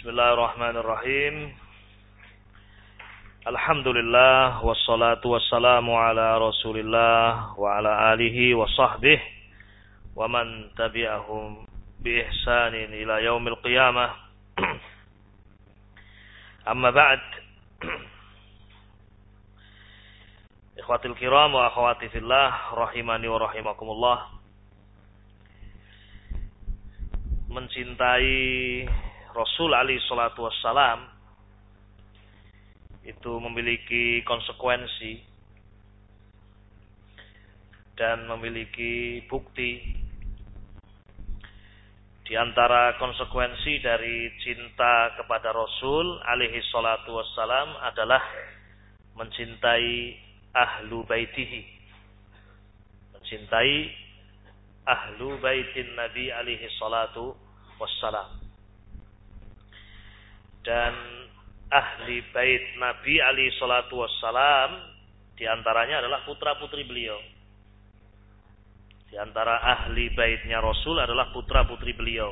Bismillahirrahmanirrahim. Alhamdulillah wassalatu wassalamu ala Rasulillah wa ala alihi wa sahbihi wa man tabi'ahum bi ihsanin ila yaumil qiyamah. Amma ba'd. Ikhwatil kiram wa akhwati fillah rahimani wa rahimakumullah. Mencintai Rasul alaihi salatu wassalam itu memiliki konsekuensi dan memiliki bukti. Di antara konsekuensi dari cinta kepada Rasul alaihi salatu wassalam adalah mencintai ahlu baitihi, mencintai ahlu baitin Nabi alaihi salatu wassalam. Dan ahli bait Nabi alaihi salatu wassalam diantaranya adalah putra-putri beliau. Di antara ahli baitnya Rasul adalah putra-putri beliau.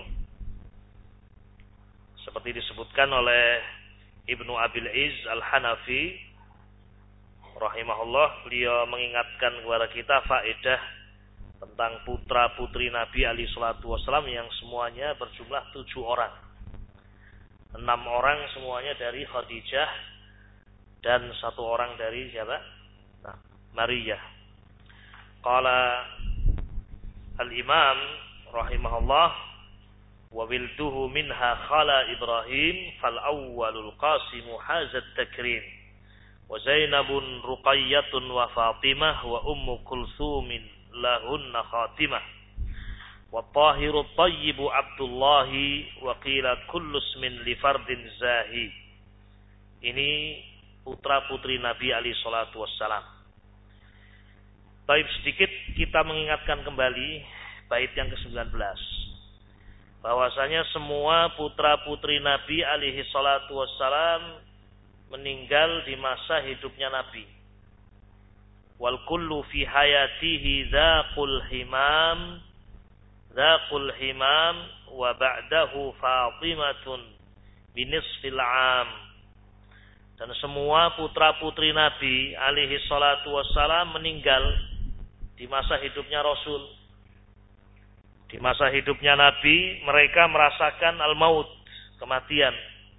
Seperti disebutkan oleh Ibnu Abil Izz Al-Hanafi rahimahullah, beliau mengingatkan kepada kita faedah tentang putra-putri Nabi alaihi salatu wassalam yang semuanya berjumlah 7 orang. 6 orang semuanya dari Khadijah dan 1 orang dari siapa? Maria. Qala al-Imam rahimahullah wa wilduhu minha khala Ibrahim fal awwalul Qasim hazat takrim wa Zainabun Ruqayyatun wa Fatimah wa Ummu Kulsumin lahunna khatimah wa Tahiru Tayyibu Abdullahi wa qila kullu ismin li fardin zahi. Ini putra-putri Nabi alaihi salatu wassalam. Baik, sedikit kita mengingatkan kembali bait yang ke-19. Bahwasanya semua putra-putri Nabi alaihi salatu wassalam meninggal di masa hidupnya Nabi. Wal kullu fi hayatihi dzaqul himam wa ba'dahu Fatimatun binisfil am. Dan semua putra-putri Nabi alaihi salatu wassalam meninggal di masa hidupnya Rasul. Di masa hidupnya Nabi mereka merasakan al-maut, kematian.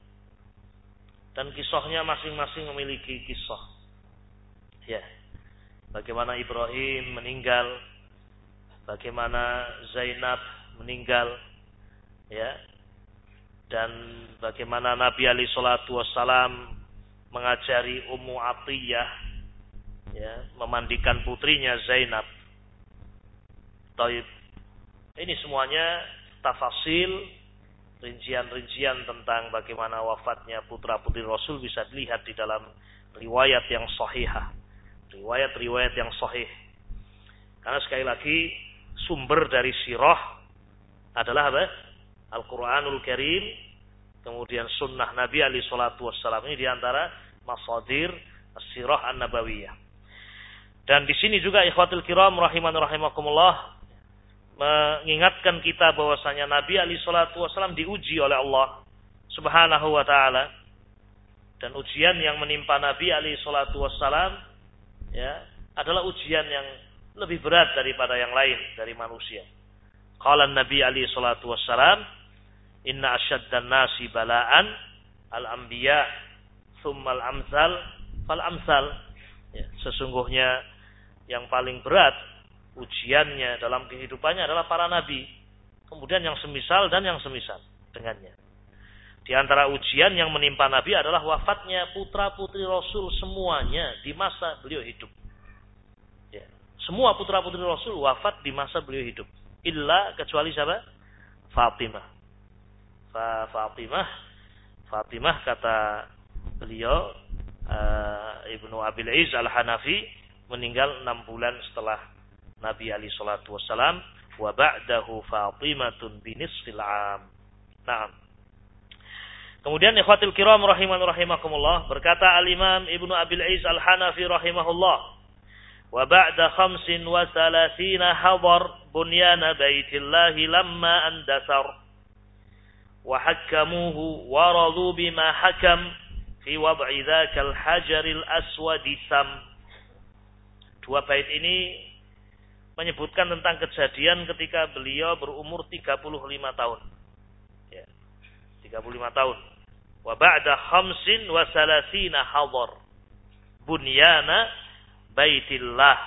Dan kisahnya masing-masing memiliki kisah. Ya. Bagaimana Ibrahim meninggal, bagaimana Zainab meninggal, ya, dan bagaimana Nabi alaihi salatu wassalam mengajari Ummu Atiyah, ya, memandikan putrinya Zainab. Taib. Ini semuanya tafasil, rincian-rincian tentang bagaimana wafatnya putra-putri Rasul bisa dilihat di dalam riwayat yang sahihah, riwayat-riwayat yang sahih. Karena sekali lagi sumber dari sirah adalah apa? Al-Quranul Karim, kemudian sunnah Nabi alaihi salatu wassalam. Ini diantara masadir as-sirah an-nabawiyah. Dan di sini juga ikhwatul kiram rahiman rahimakumullah mengingatkan kita bahwasanya Nabi alaihi salatu wassalam diuji oleh Allah Subhanahu wa taala. Dan ujian yang menimpa Nabi alaihi salatu wassalam, ya, adalah ujian yang lebih berat daripada yang lain dari manusia. Qala Nabi alaihi salatu wassalam, inna asyaddan nasi bala'an al-anbiya thumma al-amsal fal amsal. Ya, sesungguhnya yang paling berat ujiannya dalam kehidupannya adalah para nabi, kemudian yang semisal dan yang semisal dengannya. Di antara ujian yang menimpa Nabi adalah wafatnya putra-putri Rasul semuanya di masa beliau hidup. Ya. Semua putra-putri Rasul wafat di masa beliau hidup. Illa kecuali siapa? Fatimah. Fatimah kata beliau Ibnu Abil Izz Al-Hanafi meninggal 6 bulan setelah Nabi alaihi salatu wassalam. Wa ba'dahu Fatimatun binisfil am. Naam. Kemudian ikhwatul kiram rahiman rahimakumullah, berkata al-Imam Ibnu Abil Izz Al-Hanafi rahimahullah, wa ba'da 35 hadar bunyana baitillahi lamma andasar wa hakkamuhu wa radu bima hakam fi wad'i dzakal hajaril aswadi sam. Dua bait ini menyebutkan tentang kejadian ketika beliau berumur 35 tahun. Ya, 35 tahun. Wa ba'da khamsin wa salasina hadar bunyana baitillah.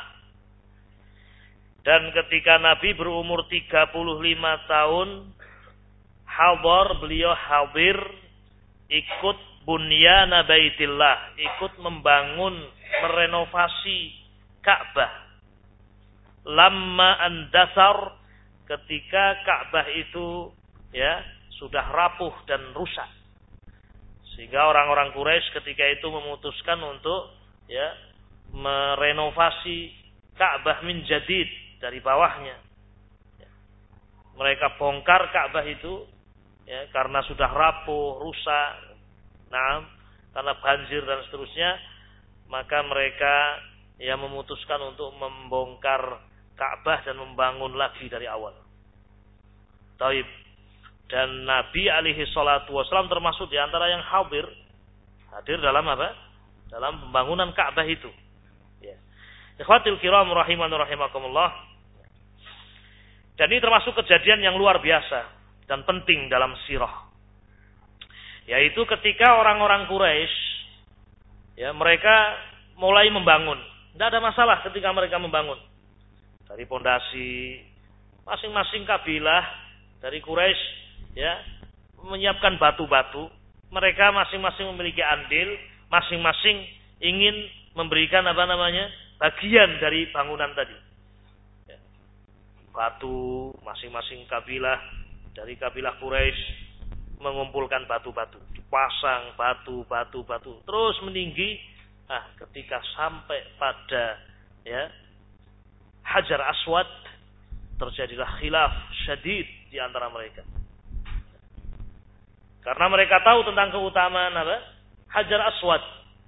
Dan ketika Nabi berumur 35 tahun, hadar, beliau hadir ikut bunyana baitillah, ikut membangun, merenovasi Ka'bah. Lamma andasar, ketika Ka'bah itu ya sudah rapuh dan rusak. Sehingga orang-orang Quraisy ketika itu memutuskan untuk ya merenovasi Ka'bah min jadid, dari bawahnya. Mereka bongkar Ka'bah itu ya karena sudah rapuh, rusak. Nah, karena banjir dan seterusnya, maka mereka ya memutuskan untuk membongkar Ka'bah dan membangun lagi dari awal. Taib. Dan Nabi alaihi salatu wasallam termasuk di antara yang hadir dalam apa? Dalam pembangunan Ka'bah itu. Ya. Ikhwatil kiram rahiman rahimakumullah. Dan ini termasuk kejadian yang luar biasa dan penting dalam sirah. Yaitu ketika orang-orang Quraisy ya mereka mulai membangun. Tidak ada masalah ketika mereka membangun. Dari pondasi masing-masing kabilah dari Quraisy ya menyiapkan batu-batu. Mereka masing-masing memiliki andil, masing-masing ingin memberikan bagian dari bangunan tadi. Ya. Batu, masing-masing kabilah dari kabilah Quraisy mengumpulkan batu-batu, dipasang batu, terus meninggi. Ketika sampai pada ya Hajar Aswad, terjadilah khilaf syadid di antara mereka. Karena mereka tahu tentang keutamaan Hajar Aswad.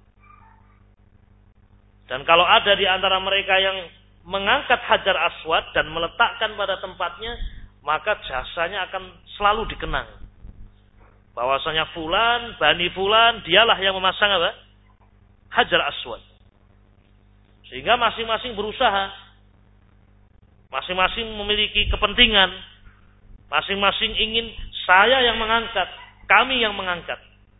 Dan kalau ada di antara mereka yang mengangkat Hajar Aswad dan meletakkan pada tempatnya, maka jasanya akan selalu dikenang. Bahwasanya fulan, Bani fulan, dialah yang memasang Hajar Aswad. Sehingga masing-masing berusaha, masing-masing memiliki kepentingan, masing-masing ingin saya yang mengangkat, kami yang mengangkat.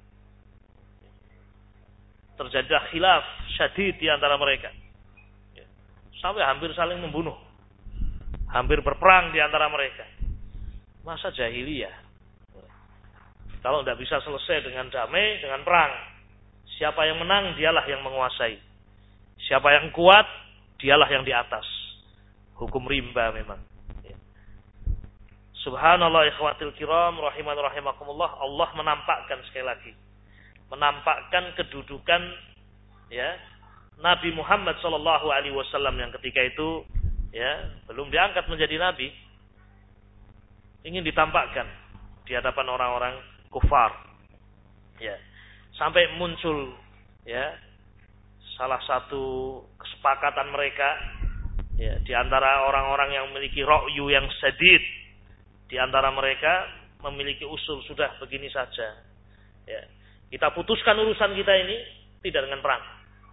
Terjadi khilaf syadid di antara mereka. Sampai hampir saling membunuh. Hampir berperang di antara mereka. Masa jahiliyah. Kalau tidak bisa selesai dengan damai, dengan perang. Siapa yang menang, dialah yang menguasai. Siapa yang kuat, dialah yang di atas. Hukum rimba memang. Subhanallah ikhwatil kiram rahiman rahimakumullah. Allah menampakkan sekali lagi, menampakkan kedudukan ya Nabi Muhammad sallallahu alaihi wasallam yang ketika itu ya belum diangkat menjadi nabi, ingin ditampakkan di hadapan orang-orang kufar. Ya. Sampai muncul ya salah satu kesepakatan mereka ya di antara orang-orang yang memiliki ra'yu yang sadid. Di antara mereka memiliki usul, sudah begini saja. Ya. Kita putuskan urusan kita ini tidak dengan perang.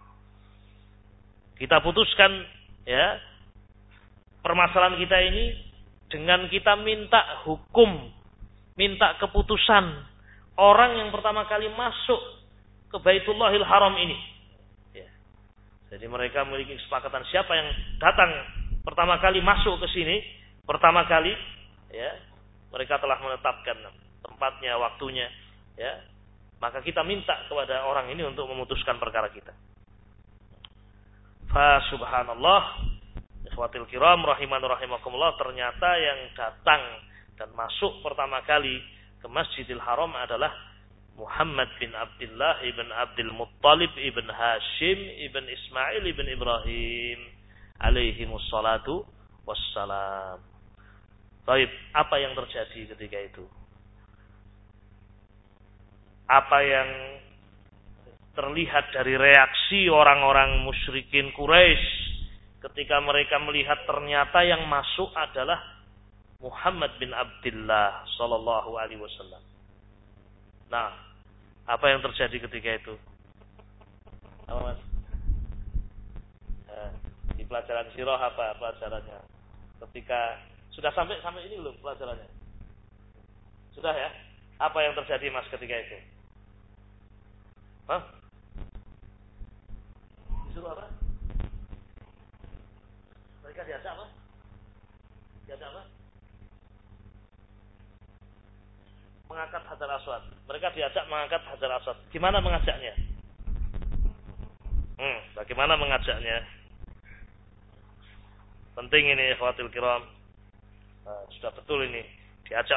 Kita putuskan ya permasalahan kita ini dengan kita minta hukum, minta keputusan orang yang pertama kali masuk ke Baitullahil Haram ini. Ya. Jadi mereka memiliki kesepakatan siapa yang datang pertama kali masuk ke sini, pertama kali ya mereka telah menetapkan tempatnya, waktunya, ya. Maka kita minta kepada orang ini untuk memutuskan perkara kita. Fa subhanallah, ikhwatil kiram rahiman rahimakumullah, ternyata yang datang dan masuk pertama kali ke Masjidil Haram adalah Muhammad bin Abdullah ibn Abdul Muttalib ibn Hashim ibn Ismail ibn Ibrahim alaihimus salatu wassalam. Baik, apa yang terjadi ketika itu? Apa yang terlihat dari reaksi orang-orang musyrikin Quraisy ketika mereka melihat ternyata yang masuk adalah Muhammad bin Abdullah sallallahu alaihi wasallam. Nah, apa yang terjadi ketika itu? Apa Mas? Di pelajaran sirah apa pelajarannya? Ketika sudah sampai ini belum pelajarannya? Sudah ya? Apa yang terjadi Mas ketika itu? Hah? Disuruh apa? Mereka diajak apa? Diajak apa? Mengangkat Hajar Aswad. Mereka diajak mengangkat Hajar Aswad. Gimana mengajaknya? Bagaimana mengajaknya? Penting ini ikhwatul kiram. Sudah betul ini. Diajak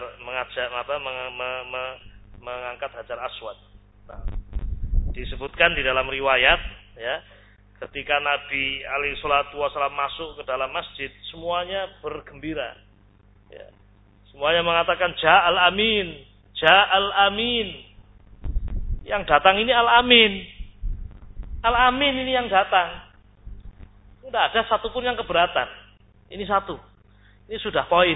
mengangkat Hajar Aswad. Nah, disebutkan di dalam riwayat ya, ketika Nabi alaihi salatu wasallam masuk ke dalam masjid, semuanya bergembira. Ya. Semuanya mengatakan Ja'al Amin, Ja'al Amin. Yang datang ini Al-Amin. Al-Amin ini yang datang. Tidak ada satupun yang keberatan. Ini satu. Ini sudah poin.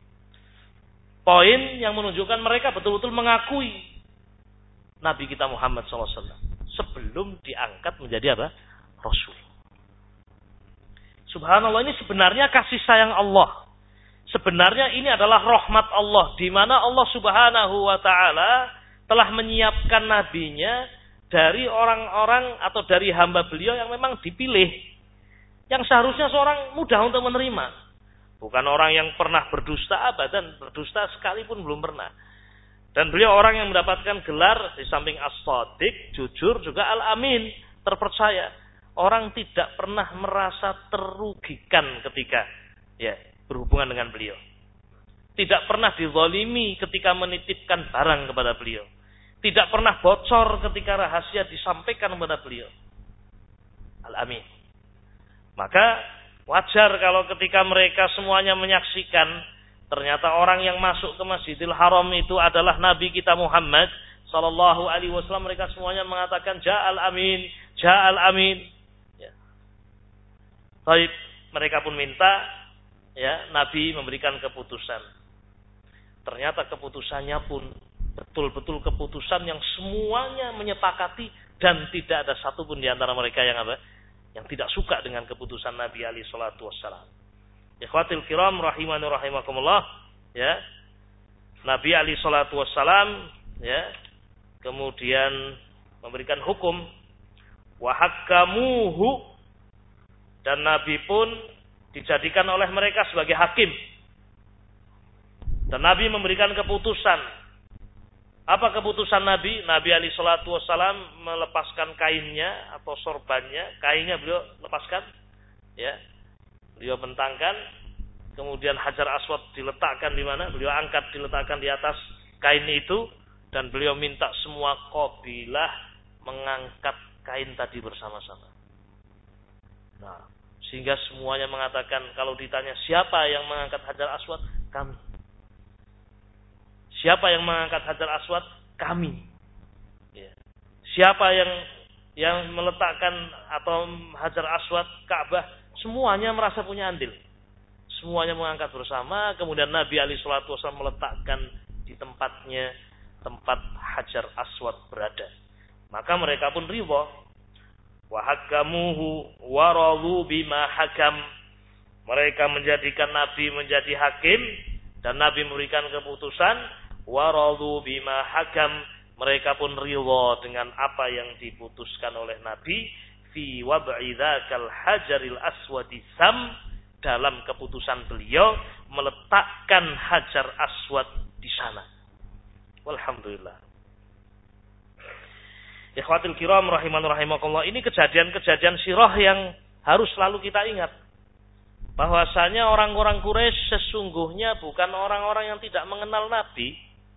Poin yang menunjukkan mereka betul-betul mengakui Nabi kita Muhammad SAW sebelum diangkat menjadi apa? Rasul. Subhanallah, ini sebenarnya kasih sayang Allah. Sebenarnya ini adalah rahmat Allah, di mana Allah Subhanahu wa taala telah menyiapkan nabinya dari orang-orang atau dari hamba beliau yang memang dipilih, yang seharusnya seorang mudah untuk menerima. Bukan orang yang pernah berdusta abadan, berdusta sekalipun belum pernah. Dan beliau orang yang mendapatkan gelar di samping as-shadiq, jujur, juga al-amin, terpercaya. Orang tidak pernah merasa terugikan ketika berhubungan dengan beliau. Tidak pernah dizalimi ketika menitipkan barang kepada beliau. Tidak pernah bocor ketika rahasia disampaikan kepada beliau. Al-amin. Maka wajar kalau ketika mereka semuanya menyaksikan ternyata orang yang masuk ke Masjidil Haram itu adalah Nabi kita Muhammad sallallahu alaihi wasallam, mereka semuanya mengatakan Ja'al Amin, Ja'al Amin. Ya. Baik, mereka pun minta Nabi memberikan keputusan. Ternyata keputusannya pun betul-betul keputusan yang semuanya menyepakati dan tidak ada satupun di antara mereka yang tidak suka dengan keputusan Nabi alaihi salatu wassalam. Ikhwatil kiram rahimani rahimakumullah, Nabi alaihi salatu wassalam kemudian memberikan hukum wa hakkamuhu, dan Nabi pun dijadikan oleh mereka sebagai hakim. Dan Nabi memberikan keputusan. Apa keputusan Nabi? Nabi alaihi salatu wassalam melepaskan kainnya atau sorbannya. Kainnya beliau lepaskan. Beliau bentangkan. Kemudian Hajar Aswad diletakkan di mana? Beliau angkat, diletakkan di atas kain itu. Dan beliau minta semua qabilah mengangkat kain tadi bersama-sama. Nah, sehingga semuanya mengatakan, kalau ditanya siapa yang mengangkat Hajar Aswad? Kami. Siapa yang mengangkat Hajar Aswad? Kami. Siapa yang meletakkan atau Hajar Aswad, Ka'bah? Semuanya merasa punya andil. Semuanya mengangkat bersama. Kemudian Nabi alaihi salatu wasallam meletakkan di tempatnya, tempat Hajar Aswad berada. Maka mereka pun ridha. Wa hakamuhu wa radu bima hakam. Mereka menjadikan Nabi menjadi hakim dan Nabi memberikan keputusan. Wa radu bima hakam. Mereka pun ridha dengan apa yang diputuskan oleh Nabi fi wad'i dzakal hajaril aswadi sam, dalam keputusan beliau meletakkan Hajar Aswad di sana. Walhamdulillah. Ikhwatul kiram rahiman rahimakumullah, ini kejadian-kejadian sirah yang harus selalu kita ingat. Bahwasanya orang-orang Quraisy sesungguhnya bukan orang-orang yang tidak mengenal Nabi.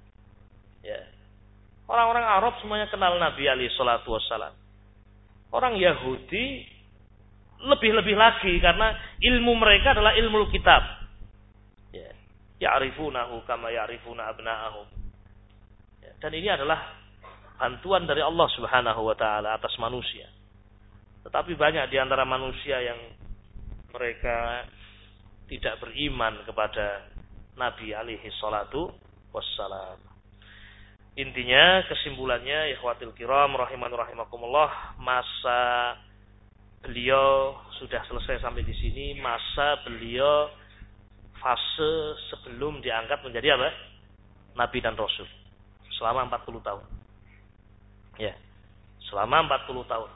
Orang-orang Arab semuanya kenal Nabi alaihi salatu wassalam. Orang Yahudi lebih-lebih lagi karena ilmu mereka adalah ilmu kitab. Ya'rifunahu kama ya'rifuna abna'ahum. Dan ini adalah bantuan dari Allah Subhanahu wa taala atas manusia. Tetapi banyak di antara manusia yang mereka tidak beriman kepada Nabi alaihi salatu wassalam. Intinya, kesimpulannya, ikhwatil kiram rahimakumullah, masa beliau sudah selesai sampai di sini. Masa beliau fase sebelum diangkat menjadi apa? Nabi dan Rasul. Selama 40 tahun. Ya. Selama 40 tahun.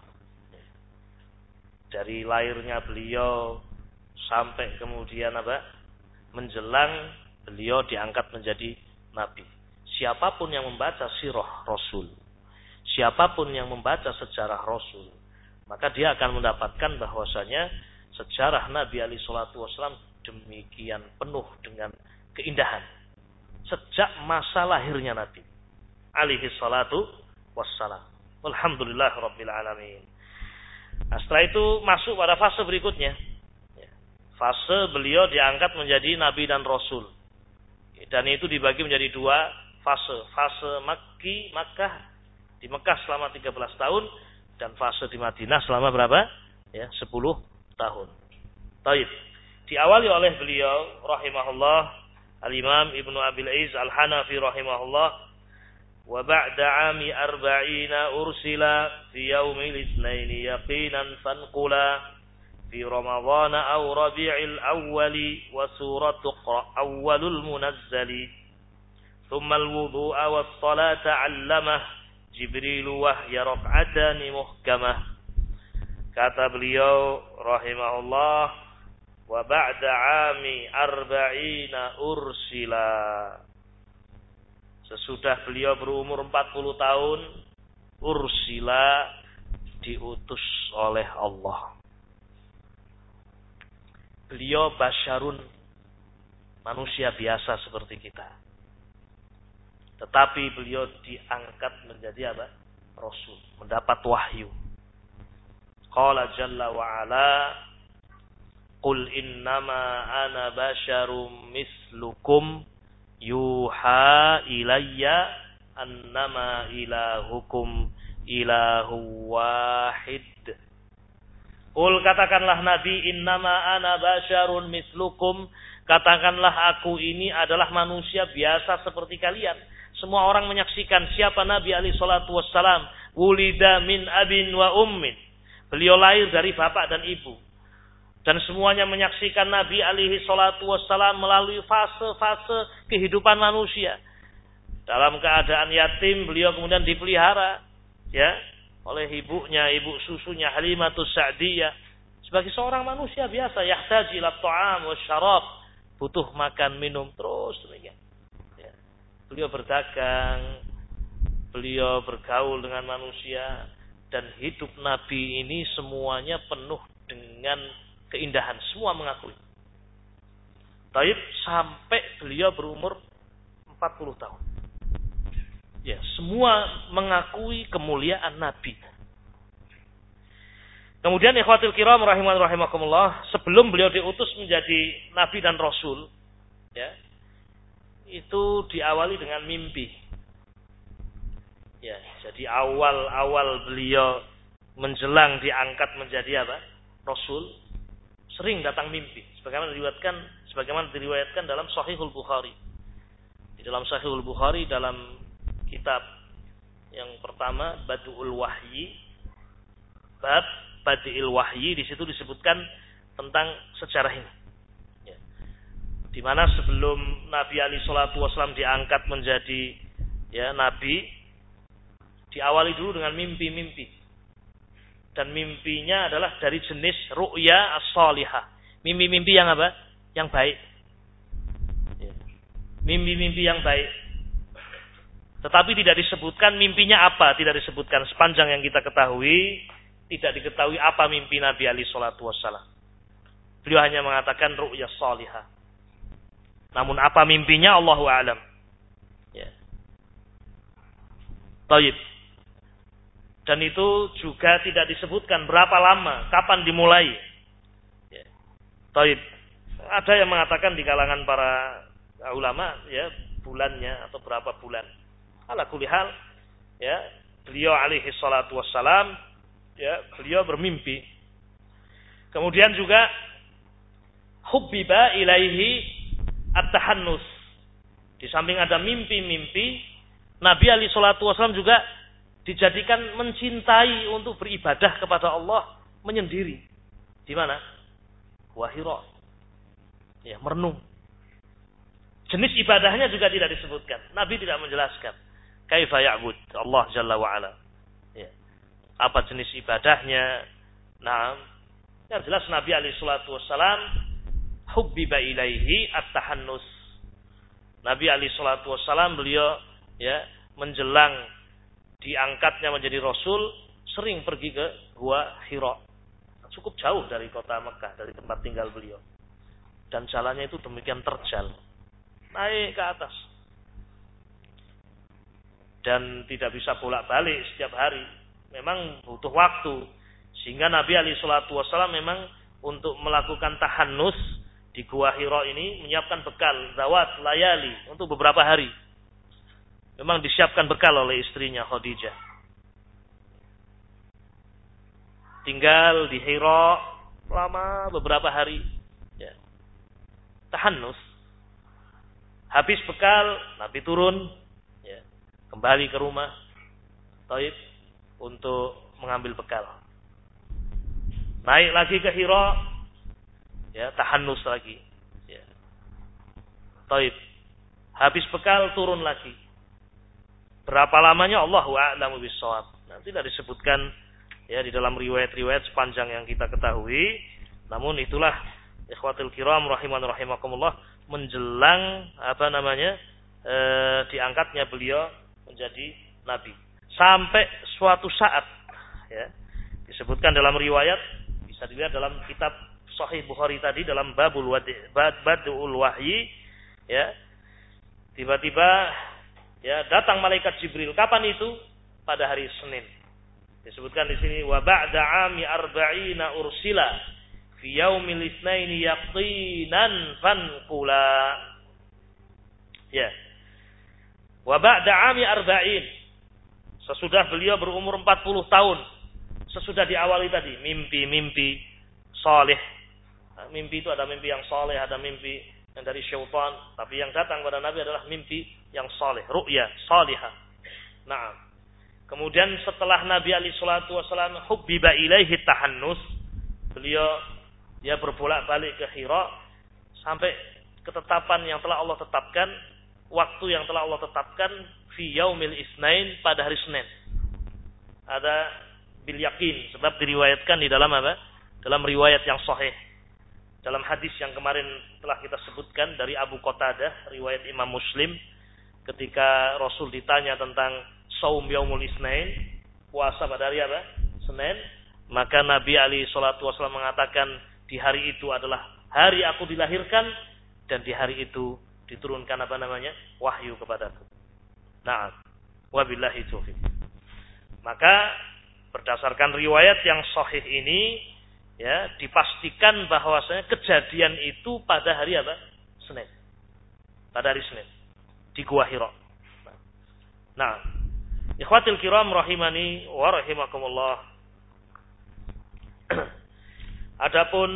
Dari lahirnya beliau sampai kemudian apa? Menjelang beliau diangkat menjadi Nabi. Siapapun yang membaca sirah Rasul, siapapun yang membaca sejarah Rasul, maka dia akan mendapatkan bahwasanya sejarah Nabi alaihi salatu wasallam demikian penuh dengan keindahan sejak masa lahirnya Nabi alaihi salatu wassalam. Alhamdulillah rabbil alamin. Nah, setelah itu masuk pada fase berikutnya. Fase beliau diangkat menjadi Nabi dan Rasul. Dan itu dibagi menjadi dua fase. Fase Makkah, di Mekah selama 13 tahun. Dan fase di Madinah selama berapa? Ya, 10 tahun. Taib. Diawali oleh beliau, rahimahullah, Al-Imam Ibnu Abil Aiz Al-Hanafi rahimahullah. Wa ba'da 'ami 40 ursila fi yaumil itsnaini yaqinan fanqula fi Ramadhan aw Rabi'il awwali wa suratu awwalul munazzali thumma al-wudu'a was-salata 'allamah Jibril wahya rak'atani muhkamah. Kata beliau rahimahullah, wa ba'da 'ami 40 ursila. Sesudah beliau berumur 40 tahun, ursila, diutus oleh Allah. Beliau basyarun, manusia biasa seperti kita. Tetapi beliau diangkat menjadi apa? Rasul, mendapat wahyu. Qala jalla wa ala, qul innama ana basyarum mislukum yuha ilayya annama ilahukum ilahu wahid. Qul, katakanlah Nabi, innama ana basyarun mislukum, katakanlah aku ini adalah manusia biasa seperti kalian. Semua orang menyaksikan siapa Nabi alaihi salatu wassalam. Wulida min abin wa ummin. Beliau lahir dari bapak dan ibu. Dan semuanya menyaksikan Nabi alaihi salatu wassalam melalui fase-fase kehidupan manusia. Dalam keadaan yatim, beliau kemudian dipelihara, ya, oleh ibunya, ibu susunya Halimatus Sa'diyah. Sebagai seorang manusia biasa, yahtaji ila ta'am wa syarab, butuh makan, minum, terus demikian. Ya. Beliau berdagang, beliau bergaul dengan manusia, dan hidup Nabi ini semuanya penuh dengan keindahan, semua mengakui. Taib sampai beliau berumur 40 tahun. Ya, semua mengakui kemuliaan Nabi. Kemudian ikhwatul kiram rahimakumullah, sebelum beliau diutus menjadi Nabi dan Rasul, ya, itu diawali dengan mimpi. Ya, jadi awal beliau menjelang diangkat menjadi apa? Rasul, sering datang mimpi. Sebagaimana diriwayatkan dalam Sahihul Bukhari. Di dalam Sahihul Bukhari, dalam kitab yang pertama, Badul Wahyi, bab Badil Wahyi, di situ disebutkan tentang sejarah ini. Ya. Di mana sebelum Nabi alaihi salatu wasallam diangkat menjadi, ya, Nabi, diawali dulu dengan mimpi-mimpi. Dan mimpinya adalah dari jenis ru'ya as-salihah. Mimpi-mimpi yang apa? Yang baik. Ya. Mimpi-mimpi yang baik. Tetapi tidak disebutkan mimpinya apa, tidak disebutkan. Sepanjang yang kita ketahui, tidak diketahui apa mimpi Nabi alaihi salatu wassalam. Beliau hanya mengatakan ru'ya salihah. Namun apa mimpinya Allahu a'lam. Ya. Taib. Dan itu juga tidak disebutkan berapa lama, kapan dimulai. Ya. Taib. Ada yang mengatakan di kalangan para ulama, ya, bulannya atau berapa bulan. Ala kulli hal, ya, beliau alaihi salatu wassalam, ya, beliau bermimpi. Kemudian juga hubbiba ilaihi at-tahannus. Di samping ada mimpi-mimpi, Nabi alaihi salatu wasallam juga dijadikan mencintai untuk beribadah kepada Allah menyendiri. Di mana? Gua Hira. Ya, merenung. Jenis ibadahnya juga tidak disebutkan. Nabi tidak menjelaskan. Kaifa ya'bud Allah Jalla wa Ala. Ya. Apa jenis ibadahnya? Nah, yang jelas Nabi alaihi salatu wasallam hubbiba ilaihi at-tahannus. Nabi alaihi salatu wasallam beliau ya menjelang diangkatnya menjadi rasul sering pergi ke Gua Hira. Cukup jauh dari kota Mekah, dari tempat tinggal beliau. Dan jalannya itu demikian terjal. Naik ke atas. Dan tidak bisa bolak-balik setiap hari. Memang butuh waktu. Sehingga Nabi alaihi salatu wasallam memang untuk melakukan tahannus di Gua Hira ini menyiapkan bekal zawat layali untuk beberapa hari. Memang disiapkan bekal oleh istrinya Khadijah. Tinggal di Hira lama beberapa hari. Ya. Tahannus. Habis bekal, Nabi turun, ya, kembali ke rumah, Taib, untuk mengambil bekal. Naik lagi ke Hira, ya, tahannus lagi, ya. Taib. Habis bekal turun lagi. Berapa lamanya Allahu a'lamu bissawab. Nanti tidak disebutkan ya di dalam riwayat-riwayat sepanjang yang kita ketahui. Namun itulah ikhwatul kiram rahiman rahimakumullah menjelang diangkatnya beliau menjadi nabi. Sampai suatu saat ya disebutkan dalam riwayat, bisa dilihat dalam kitab Sahih Bukhari tadi dalam Badul Wahyi ya. Tiba-tiba ya datang malaikat Jibril. Kapan itu? Pada hari Senin. Disebutkan di sini wa ba'da 'ami arba'ina ursila fi yaumil itsnaini yaqinan fanqula. Ya. Wa ba'da 'ami arba'in. Sesudah beliau berumur 40 tahun. Sesudah diawali tadi mimpi-mimpi saleh. Mimpi itu ada mimpi yang saleh, ada mimpi yang dari syaitan, tapi yang datang pada Nabi adalah mimpi yang saleh, ru'ya salihah. Nah, kemudian setelah Nabi alaihi salatu wasallam hubbiba ilaihi tahannus, beliau dia berbolak-balik ke Hira sampai ketetapan yang telah Allah tetapkan, waktu yang telah Allah tetapkan fi yaumil isnain pada hari Senin. Ada bil yakin sebab diriwayatkan di dalam apa? Dalam riwayat yang sahih. Dalam hadis yang kemarin telah kita sebutkan dari Abu Qatadah, riwayat Imam Muslim, ketika Rasul ditanya tentang saum yaumul isnain, puasa pada hari apa? Senin, maka Nabi alaihi salatu wasallam mengatakan di hari itu adalah hari aku dilahirkan dan di hari itu diturunkan wahyu kepadaku. Nah, wabillahi taufiq. Maka berdasarkan riwayat yang sahih ini ya dipastikan bahwasanya kejadian itu pada hari apa? Senin. Pada hari Senin di Gua Hira. Nah, ikhwatil kiram rahimani wa rahimakumullah. Adapun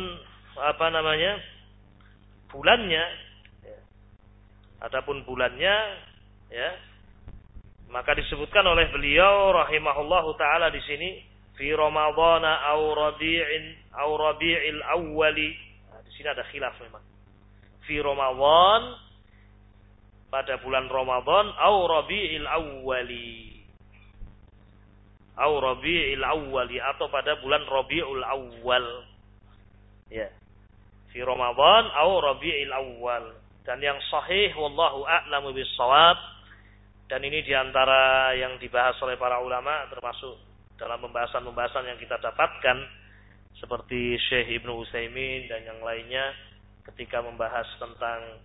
bulannya ya. Adapun bulannya ya maka disebutkan oleh beliau rahimahullahu taala di sini fi Ramadhana aw Rabi'il awwali. Nah, di sini ada khilaf memang. Fi Ramadhan pada bulan Ramadan aw Rabi'il awwali. Aw Rabi'il awwali atau pada bulan Rabiul Awwal. Ya. Fi Ramadhan aw Rabi'il awwal. Dan yang sahih wallahu a'lamu bissawab, dan ini diantara yang dibahas oleh para ulama termasuk dalam pembahasan-pembahasan yang kita dapatkan seperti Syekh Ibnu Utsaimin dan yang lainnya ketika membahas tentang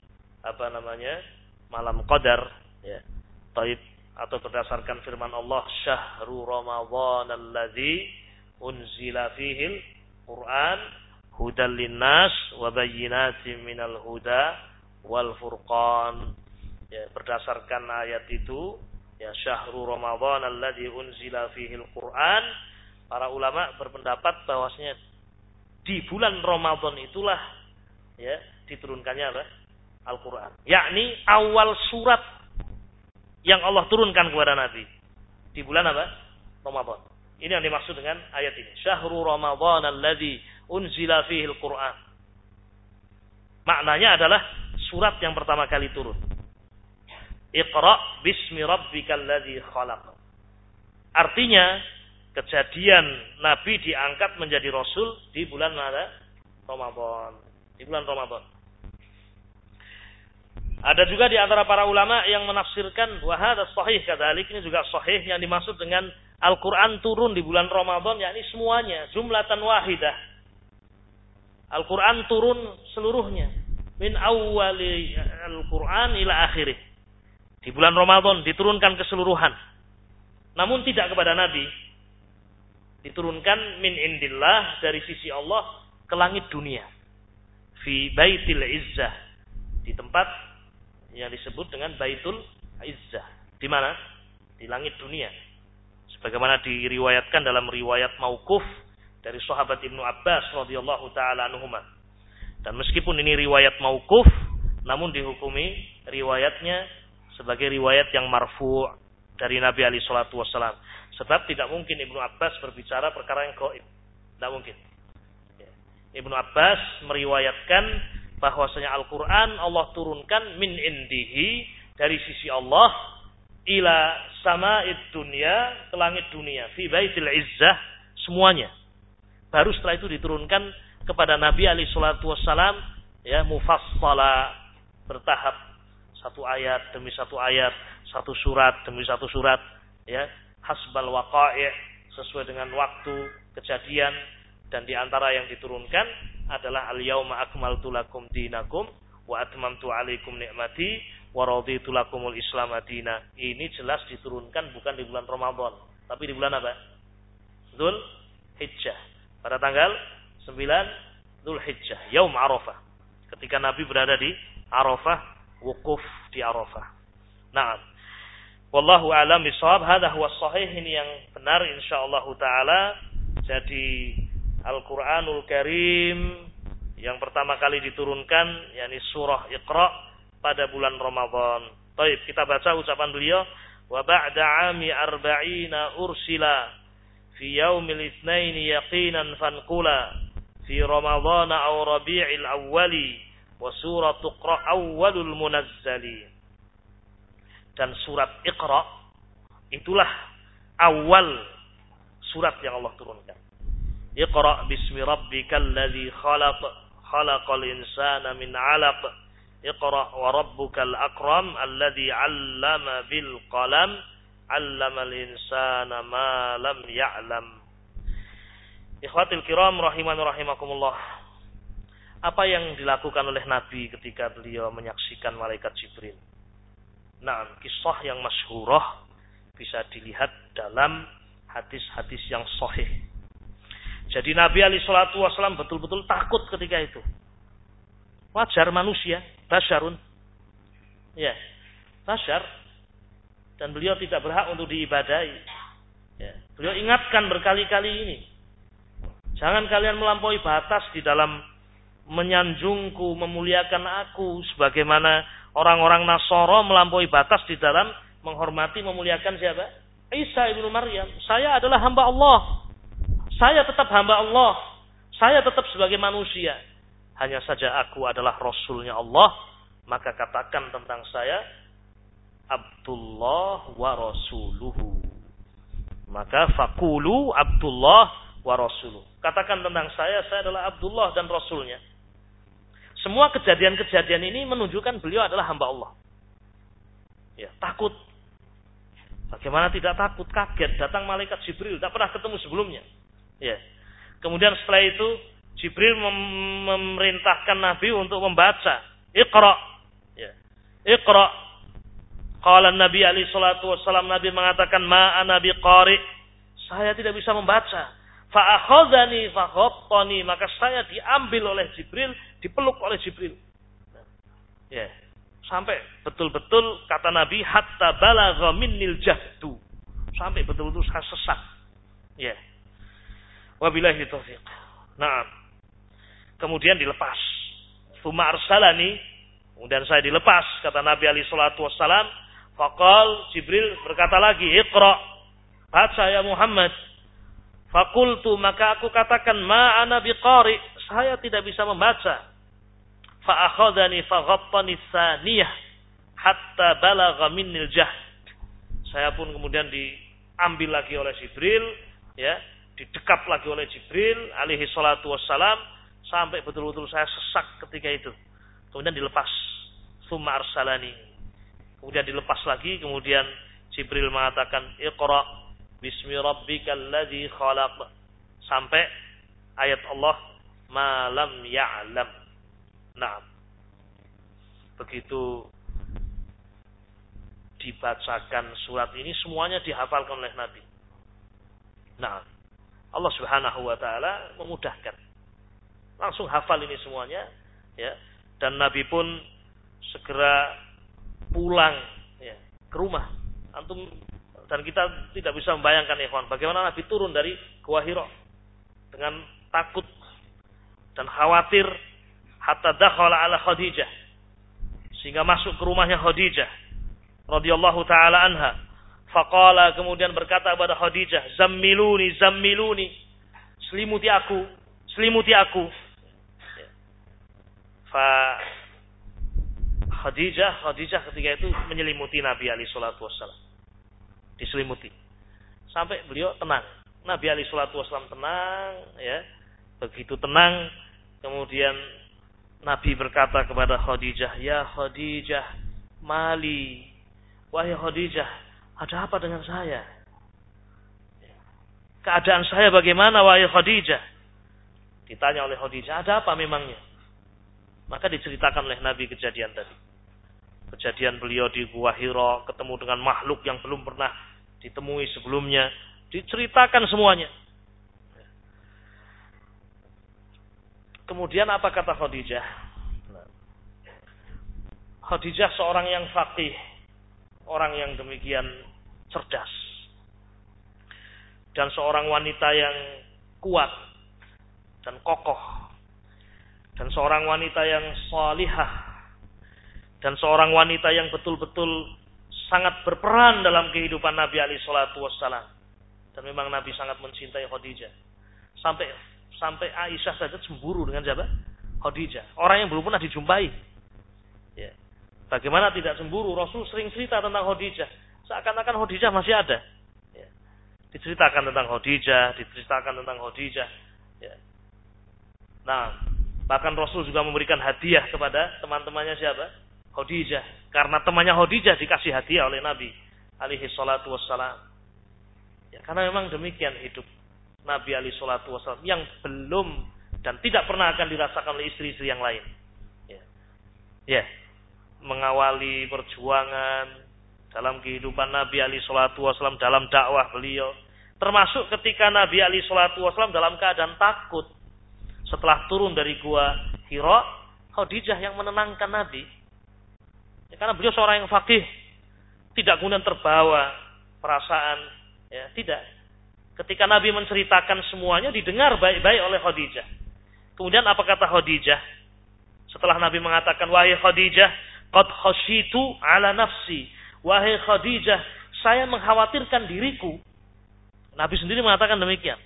malam qadar ya. Taib atau berdasarkan firman Allah syahrul ramadhan alladzi unzila fihil Qur'an hudal linnas wa bayyinatin minal huda wal furqan. Ya, berdasarkan ayat itu ya syahrul ramadhan alladzi unzila fihil Qur'an, para ulama berpendapat bahwasanya di bulan Ramadan itulah ya diturunkannya Al-Qur'an. Yakni awal surat yang Allah turunkan kepada Nabi di bulan apa? Ramadan. Ini yang dimaksud dengan ayat ini. Syahrul Ramadan alladzi unzila fihi al-Qur'an. Maknanya adalah surat yang pertama kali turun. Iqra bismi rabbikal ladzi khalaq. Artinya kejadian Nabi diangkat menjadi rasul di bulan mana? Ramadan. Di bulan Ramadan. Ada juga di antara para ulama yang menafsirkan wa hadza sahih kadzalik, ini juga sahih, yang dimaksud dengan Al-Qur'an turun di bulan Ramadan yakni semuanya, jumlatan wahidah. Al-Qur'an turun seluruhnya min awwali Al-Qur'an ila akhirih. Di bulan Ramadan diturunkan keseluruhan. Namun tidak kepada Nabi. Diturunkan min indillah, dari sisi Allah ke langit dunia. Fi baitil izzah. Di tempat yang disebut dengan Baitul Izzah. Di mana? Di langit dunia. Sebagaimana diriwayatkan dalam riwayat mauquf dari sahabat Ibnu Abbas radhiyallahu taala anhuma. Dan meskipun ini riwayat mauquf, namun dihukumi riwayatnya sebagai riwayat yang marfu' dari Nabi alaihi salatu wasallam. Sebab tidak mungkin Ibnu Abbas berbicara perkara yang gaib. Tidak mungkin. Ibnu Abbas meriwayatkan bahwasanya Al-Qur'an Allah turunkan min indihi, dari sisi Allah, ila sama'id dunya, ke langit dunia, fi baitil izzah, semuanya. Baru setelah itu diturunkan kepada Nabi alaihi salatu wassalam, ya, mufassala, bertahap, satu ayat demi satu ayat, satu surat demi satu surat, ya, hasbal waqai', sesuai dengan waktu kejadian. Dan di antara yang diturunkan adalah al-yauma akmaltu lakum dinakum wa atmamtu alaikum ni'mati wa raditu lakumul islam madina. Ini jelas diturunkan bukan di bulan Ramadan, tapi di bulan apa? Dzulhijjah. Pada tanggal 9 Dzulhijjah, yaum Arafah. Ketika Nabi berada di Arafah, wukuf di Arafah. Naam. Wallahu a'lam bishawab. Hadza huwa shahih, ini yang benar insyaallah taala. Jadi Al-Quranul Karim yang pertama kali diturunkan, yakni surah Iqra, pada bulan Ramadan. Baik, kita baca ucapan beliau. Wa ba'da 'ami arba'ina ursila fi yaumil itsnain yaqinan fanqula fi Ramadhan aw Rabi'il awwali wa surat Iqra awwalul munazzali. Dan surat Iqra itulah awal surat yang Allah turunkan. Iqra bismi rabbikal ladzi khalaq, khalaqal insana min 'alaq. Iqra wa rabbukal akram alladzi 'allama bil qalam, 'allamal insana ma lam ya'lam. Ikhwatul kiram rahimani rahimakumullah. Apa yang dilakukan oleh Nabi ketika beliau menyaksikan malaikat Jibril? Nah, kisah yang masyhurah bisa dilihat dalam hadis-hadis yang sahih. Jadi Nabi alaihi salatu wasallam betul-betul takut ketika itu. Wajar, manusia, basyarun. Ya, basyar. Dan beliau tidak berhak untuk diibadahi. Ya, beliau ingatkan berkali-kali ini. Jangan kalian melampaui batas di dalam menyanjungku, memuliakan aku, sebagaimana orang-orang Nasara melampaui batas di dalam menghormati, memuliakan siapa? Isa ibnu Maryam. Saya adalah hamba Allah. Saya tetap hamba Allah. Saya tetap sebagai manusia. Hanya saja aku adalah Rasulnya Allah. Maka katakan tentang saya, Abdullah wa Rasuluhu. Maka faqulu Abdullah wa Rasuluhu. Katakan tentang saya adalah Abdullah dan Rasulnya. Semua kejadian-kejadian ini menunjukkan beliau adalah hamba Allah. Ya, takut. Bagaimana tidak takut? Kaget, datang malaikat Jibril, tak pernah ketemu sebelumnya. Ya. Kemudian setelah itu Jibril memerintahkan Nabi untuk membaca. Iqra. Ya. Iqra. Qala Nabi alaihi salatu wassalam, Nabi mengatakan, ma ana biqari. Saya tidak bisa membaca. Fa akhadhani fa ghattani, maka saya diambil oleh Jibril, dipeluk oleh Jibril. Ya. Sampai betul-betul kata Nabi, hatta balagha minnil jahdu. Sampai betul-betul saya sesak. Ya. Wabillahi taufiq. Nah, kemudian dilepas. Tsumma arsalani, kemudian saya dilepas, kata Nabi alaihi salatu wassalam, Faqal, Jibril berkata lagi, Iqra, baca ya Muhammad. Fakultu, maka aku katakan, ma ana biqari, saya tidak bisa membaca. Fa'akhadhani faghattani tsaniyah hatta balagha minnil jahd. Saya pun kemudian diambil lagi oleh Jibril, ya, didekap lagi oleh Jibril alaihi salatu wassalam sampai betul-betul saya sesak ketika itu. Kemudian dilepas. Tsumma arsalani. Kemudian dilepas lagi, kemudian Jibril mengatakan, Iqra bismi rabbikal ladzi khalaq, sampai ayat Allah ma lam ya'lam. Nah, begitu dibacakan surat ini, semuanya dihafalkan oleh Nabi. Nah, Allah Subhanahu wa taala memudahkan. Langsung hafal ini semuanya, ya. Dan Nabi pun segera pulang, ya, ke rumah. Antum dan kita tidak bisa membayangkan, ikhwan, bagaimana Nabi turun dari Gua Hira dengan takut dan khawatir hatta dakhala ala Khadijah, sehingga masuk ke rumahnya Khadijah radhiyallahu taala anha. Faqala, kemudian berkata kepada Khadijah, zammiluni zammiluni, selimuti aku, selimuti aku. Fa Khadijah ketika itu menyelimuti Nabi alaihi salatu wassalam. Diselimuti sampai beliau tenang. Nabi alaihi salatu wassalam tenang, ya. Begitu tenang, kemudian Nabi berkata kepada Khadijah, ya Khadijah, mali, wahai Khadijah, ada apa dengan saya? Keadaan saya bagaimana, wahai Khadijah? Ditanya oleh Khadijah, ada apa memangnya? Maka diceritakan oleh Nabi kejadian tadi. Kejadian beliau di Gua Hira, ketemu dengan makhluk yang belum pernah ditemui sebelumnya. Diceritakan semuanya. Kemudian apa kata Khadijah? Khadijah seorang yang faqih, orang yang demikian cerdas, dan seorang wanita yang kuat dan kokoh, dan seorang wanita yang salihah, dan seorang wanita yang betul-betul sangat berperan dalam kehidupan Nabi alaihi salatu wassalam. Dan memang Nabi sangat mencintai Khadijah. Sampai Aisyah saja cemburu dengan siapa? Khadijah, orang yang belum pernah dijumpai. Ya. Bagaimana tidak cemburu? Rasul sering cerita tentang Khadijah, seakan-akan Khadijah masih ada. Ya. Diceritakan tentang Khadijah, Ya. Nah, bahkan Rasul juga memberikan hadiah kepada teman-temannya siapa? Khadijah. Karena temannya Khadijah dikasih hadiah oleh Nabi alaihi salatu wassalam. Ya, karena memang demikian hidup Nabi alaihi salatu wassalam yang belum dan tidak pernah akan dirasakan oleh istri-istri yang lain. Ya. Ya. Mengawali perjuangan dalam kehidupan Nabi alaihi salatu wassalam, dalam dakwah beliau, termasuk ketika Nabi alaihi salatu wassalam dalam keadaan takut setelah turun dari Gua Hira, Khadijah yang menenangkan Nabi. Ya, karena beliau seorang yang faqih, tidak kemudian terbawa perasaan, ya, tidak. Ketika Nabi menceritakan semuanya, didengar baik-baik oleh Khadijah. Kemudian apa kata Khadijah? Setelah Nabi mengatakan, wahai Khadijah, qad khasyitu ala nafsi. Wahai Khadijah, saya mengkhawatirkan diriku. Nabi sendiri mengatakan demikian.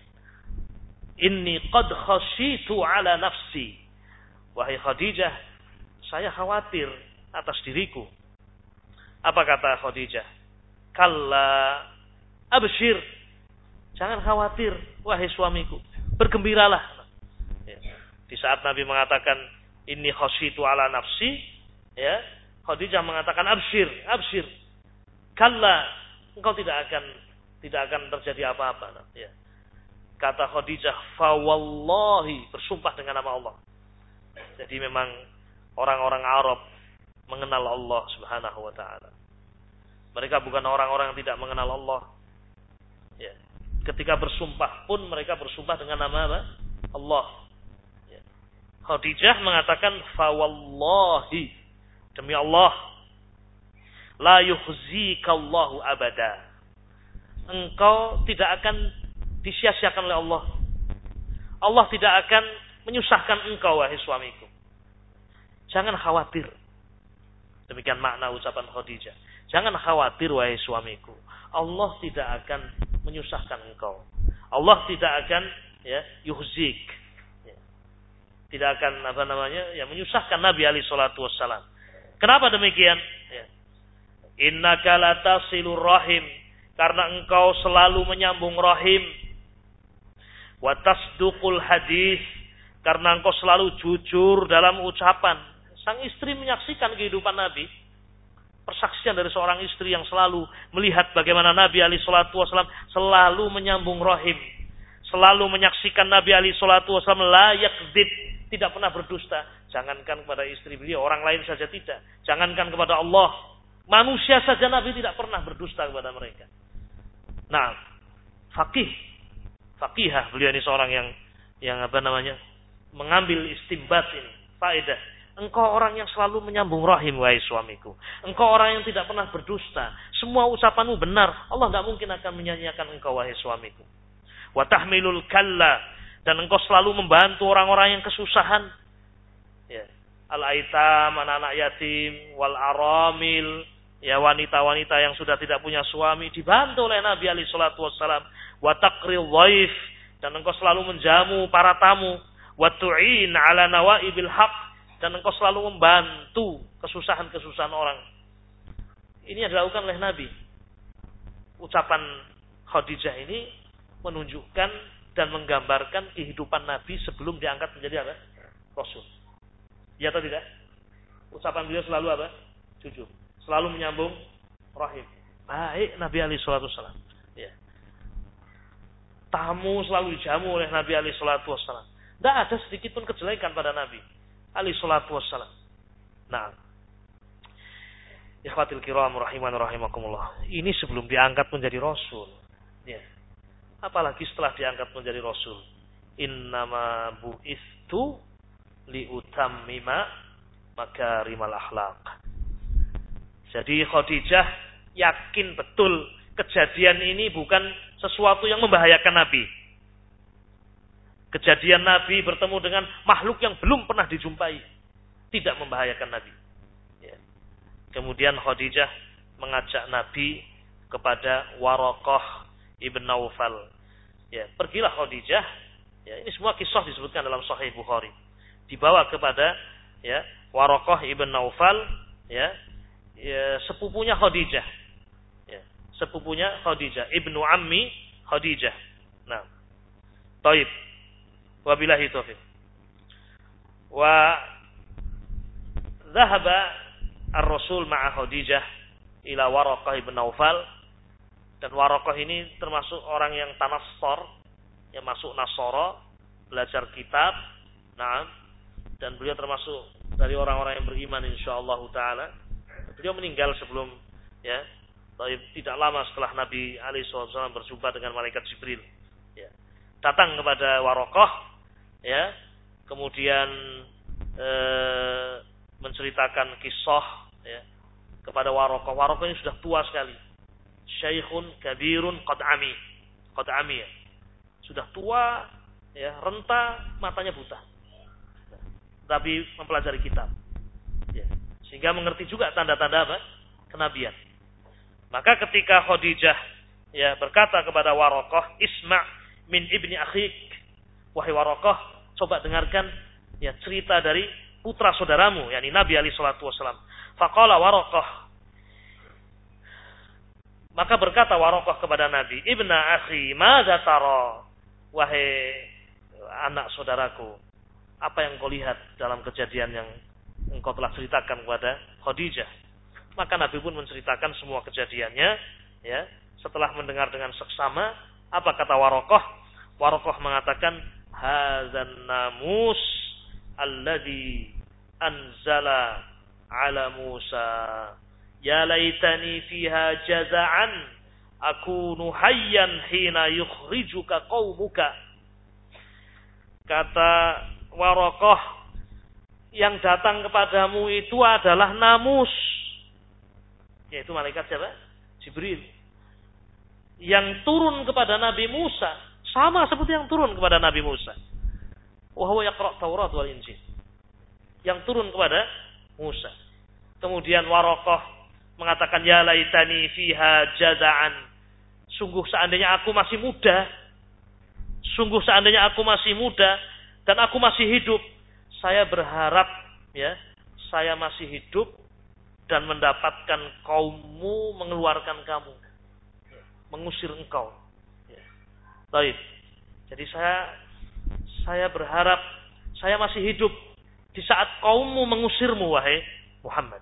Inni qad khasyitu ala nafsi. Wahai Khadijah, saya khawatir atas diriku. Apa kata Khadijah? Kalla abshir. Jangan khawatir, wahai suamiku. Bergembiralah. Ya. Di saat Nabi mengatakan, inni khasyitu ala nafsi, ya, Khadijah mengatakan abshir, abshir. Kalla, engkau tidak akan terjadi apa-apa. Ya. Kata Khadijah, fa wallahi, bersumpah dengan nama Allah. Jadi memang orang-orang Arab mengenal Allah Subhanahu wa taala. Mereka bukan orang-orang yang tidak mengenal Allah. Ya. Ketika bersumpah pun mereka bersumpah dengan nama apa? Allah. Ya. Khadijah mengatakan, fa wallahi, demi Allah, la yukhzikallahu abada. Engkau tidak akan disia-siakan oleh Allah. Allah tidak akan menyusahkan engkau, wahai suamiku. Jangan khawatir. Demikian makna ucapan Khadijah. Jangan khawatir wahai suamiku. Allah tidak akan menyusahkan engkau. Allah tidak akan yuhzik. Ya. Tidak akan menyusahkan Nabi alaihi salatu wassalam. Kenapa demikian? Ya. Innaka latasilur rahim, karena engkau selalu menyambung rahim. Wa tasduqul hadis, karena engkau selalu jujur dalam ucapan. Sang istri menyaksikan kehidupan Nabi. Persaksian dari seorang istri yang selalu melihat bagaimana Nabi alaihi salatu wasallam selalu menyambung rahim, selalu menyaksikan Nabi alaihi salatu wasallam la yakdzib, tidak pernah berdusta. Jangankan kepada istri beliau, orang lain saja tidak. Jangankan kepada Allah, manusia saja Nabi tidak pernah berdusta kepada mereka. Nah, faqihah beliau ini seorang yang mengambil istinbat ini, faedah. Engkau orang yang selalu menyambung rahim wahai suamiku. Engkau orang yang tidak pernah berdusta. Semua ucapanmu benar. Allah tidak mungkin akan menyanyiakan engkau wahai suamiku. Wa tahmilul kalla, dan engkau selalu membantu orang-orang yang kesusahan. Ya. Al-aitam, anak-anak yatim, wal aramil, ya wanita-wanita yang sudah tidak punya suami dibantu oleh Nabi alaihi salatu wassalam. Wa taqril dhaif, dan engkau selalu menjamu para tamu. Wa tu'in ala nawaibil haq, dan engkau selalu membantu kesusahan-kesusahan orang. Ini yang dilakukan oleh Nabi. Ucapan Khadijah ini menunjukkan dan menggambarkan kehidupan Nabi sebelum diangkat menjadi apa? Rasul. Ya atau tidak? Ucapan beliau selalu apa? Jujur. Selalu menyambung rahim. Baik Nabi alaihi salatu wasallam. Ya. Tamu selalu dijamu oleh Nabi alaihi salatu wasallam. Tidak ada sedikit pun kejelekan pada Nabi alaihi salatu wassalam. Nah, ikhwatil kiram rahiman rahimakumullah. Ini sebelum diangkat menjadi rasul. Ya. Apalagi setelah diangkat menjadi rasul. Innama bu'istu liutammima makarimal akhlaq. Jadi Khadijah yakin betul kejadian ini bukan sesuatu yang membahayakan Nabi. Kejadian Nabi bertemu dengan makhluk yang belum pernah dijumpai tidak membahayakan Nabi. Ya. Kemudian Khadijah mengajak Nabi kepada Waraqah ibn Naufal. Ya, pergilah Khadijah. Ya, ini semua kisah disebutkan dalam Sahih Bukhari. Dibawa kepada Waraqah ibn Naufal, sepupunya Khadijah. Ya, sepupunya Khadijah, ibnu ammi Khadijah. Nah, taib. Wabillahi taufiq. Wa dhahaba ar-Rasul ma'a Khadijah ila Waraqah ibn Naufal, dan Waraqah ini termasuk orang yang tanassar, yang masuk Nasara, belajar kitab. Nah, dan beliau termasuk dari orang-orang yang beriman insyaallah taala. Beliau meninggal sebelum tidak lama setelah Nabi alaihi wasallam berjumpa dengan malaikat Jibril. Ya. Datang kepada Waraqah, kemudian menceritakan kisah kepada Waraqah. Waraqah ini sudah tua sekali, syaikhun kabirun qad ami, sudah tua, renta, matanya buta, tapi mempelajari kitab, sehingga mengerti juga tanda-tanda apa? Kenabian. Maka ketika Khadijah berkata kepada Waraqah, isma' min ibni akhik, wahai Waraqah, coba dengarkan cerita dari putra saudaramu, yakni Nabi alaihi salatu wasallam. Faqala Waraqah, maka berkata Waraqah kepada Nabi, ibna akhi, madza tara, wahai anak saudaraku, apa yang kau lihat dalam kejadian yang engkau telah ceritakan kepada Khadijah? Maka Nabi pun menceritakan semua kejadiannya. Setelah mendengar dengan seksama, apa kata Waraqah? Waraqah mengatakan, hadzan namus alladzi anzala ala Musa, ya laitani fiha jaza'an akunu hayyan hina yukhrijuka qaumuka. Kata Waraqah, yang datang kepadamu itu adalah namus, yaitu malaikat siapa? Jibril. Yang turun kepada Nabi Musa sama seperti yang turun kepada Nabi Musa. Wa huwa yaqra' Taurat wal Injil. Yang turun kepada Musa. Kemudian Waraqah mengatakan ya laitani fiha jaza'an. Sungguh seandainya aku masih muda. Sungguh seandainya aku masih muda dan aku masih hidup, saya berharap ya, saya masih hidup dan mendapatkan kaummu mengeluarkan kamu, mengusir engkau. Baik. Jadi saya berharap saya masih hidup di saat kaummu mengusirmu wahai Muhammad.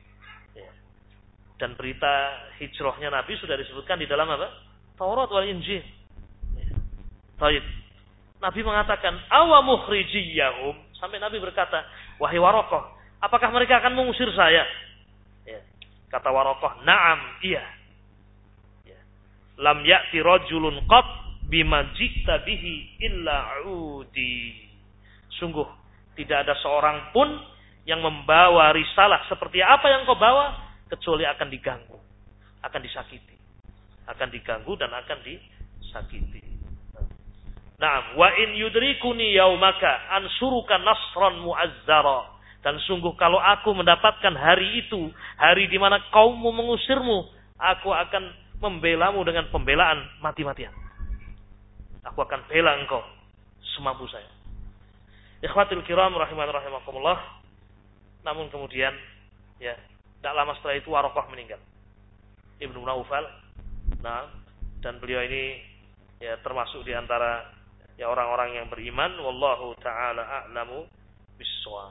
Dan berita hijrahnya Nabi sudah disebutkan di dalam apa? Taurat wal Injil. Baik. Nabi mengatakan, "Awa mukhrijiyahum." Sampai Nabi berkata, "Wahai Waraqah, apakah mereka akan mengusir saya?" Ya. Kata Waraqah, "Na'am, iya." Ya. Lam ya'ti rajulun qat bima ji'ta bihi illa 'udi. Sungguh tidak ada seorang pun yang membawa risalah seperti apa yang kau bawa kecuali akan diganggu, akan disakiti. Akan diganggu dan akan disakiti. Naam, wa in yudrikuni yaumaka ansuruka nasran mu'azzara. Dan sungguh kalau aku mendapatkan hari itu, hari di mana kaummu mengusirmu, aku akan membelamu dengan pembelaan mati-matian. Aku akan bela engkau semampu saya. Ikhwatul kiram rahimakumullah. Namun kemudian ya, tidak lama setelah itu Waraqah meninggal. Ibnu Naufal. Nah, dan beliau ini ya termasuk di antara ya orang-orang yang beriman. Wallahu taala a'lamu bissawab.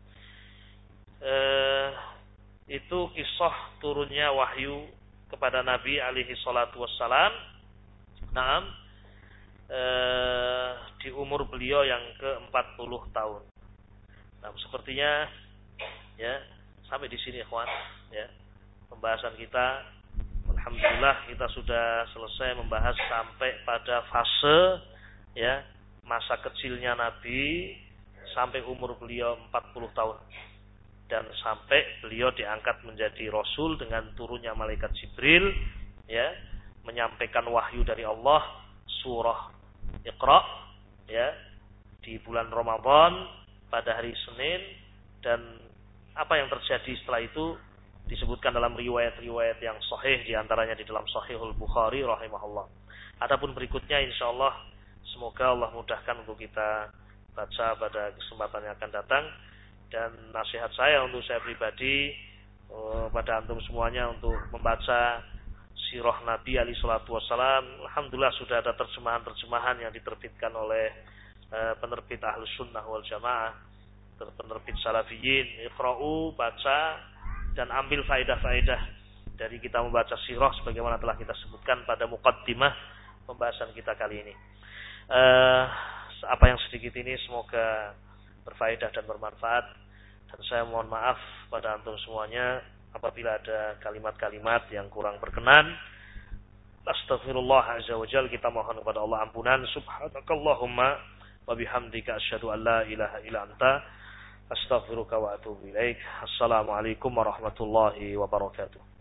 Itu kisah turunnya wahyu kepada Nabi alaihi salatu wassalam. Naam. Di umur beliau yang ke-40 tahun. Nah, sepertinya ya sampai di sini ikhwan ya. Pembahasan kita alhamdulillah kita sudah selesai membahas sampai pada fase ya masa kecilnya Nabi sampai umur beliau 40 tahun. Dan sampai beliau diangkat menjadi rasul dengan turunnya malaikat Jibril ya, menyampaikan wahyu dari Allah surah Iqra ya di bulan Ramadan pada hari Senin, dan apa yang terjadi setelah itu disebutkan dalam riwayat-riwayat yang sahih, di antaranya di dalam Sahihul Bukhari rahimahullah. Adapun berikutnya insyaallah semoga Allah mudahkan untuk kita baca pada kesempatan yang akan datang. Dan nasihat saya untuk saya pribadi pada antum semuanya untuk membaca sirah Nabi alaihi salatu wassalam. Alhamdulillah sudah ada terjemahan-terjemahan yang diterbitkan oleh penerbit Ahlus Sunnah wal Jamaah, penerbit Salafiyin. Iqra'u, baca dan ambil faedah-faedah dari kita membaca sirah sebagaimana telah kita sebutkan pada muqaddimah pembahasan kita kali ini. Apa yang sedikit ini semoga berfaedah dan bermanfaat. Dan saya mohon maaf pada antum semuanya apabila ada kalimat-kalimat yang kurang berkenan. Astaghfirullah azza wa jalla, kita mohon kepada Allah ampunan. Subhanakallahumma wa bihamdika asyhadu an la ilaha illa anta astaghfiruka wa atubu ilaik. Assalamualaikum warahmatullahi wabarakatuh.